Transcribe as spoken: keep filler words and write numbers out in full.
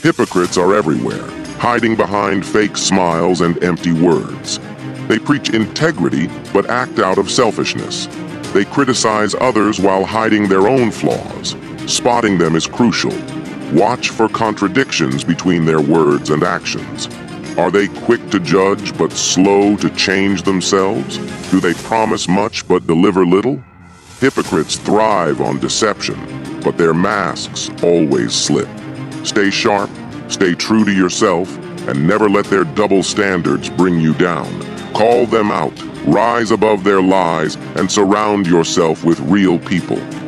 Hypocrites are everywhere, hiding behind fake smiles and empty words. They preach integrity but act out of selfishness. They criticize others while hiding their own flaws. Spotting them is crucial. Watch for contradictions between their words and actions. Are they quick to judge but slow to change themselves? Do they promise much but deliver little? Hypocrites thrive on deception, but their masks always slip. Stay sharp, stay true to yourself, and never let their double standards bring you down. Call them out, rise above their lies, and surround yourself with real people.